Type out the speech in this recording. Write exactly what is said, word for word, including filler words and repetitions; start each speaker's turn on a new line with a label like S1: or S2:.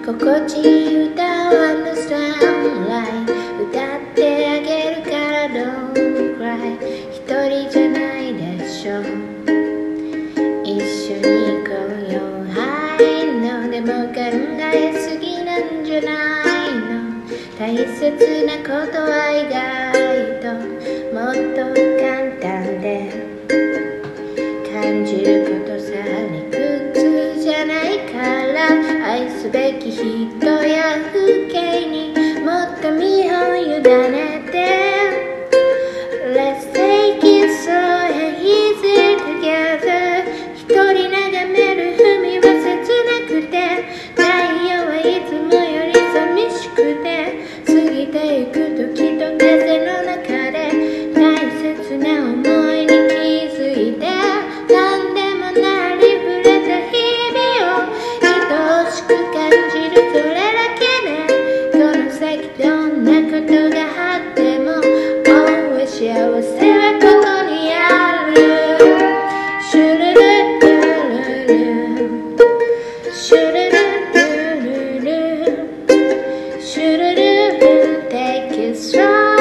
S1: 心地いい歌を understand like 歌ってあげるから don't cry 一人じゃないでしょ一緒に行こうよ I know でも考えすぎなんじゃないの大切なことは意外ともっと簡単で感じることさ理屈じゃないから愛すべき人や風景にもっと身を委ねて Let's take it so easy together 一人眺める海は切なくて太陽はいつもより寂しくて過ぎていく時と風の中で大切な思いに気づいて何でもなりふれた日々を愛しく感じるそれだけでこの先どんなことがあっても Always 幸せはここにあるシュルルルルルシュルルルルルシュルルル Take it slow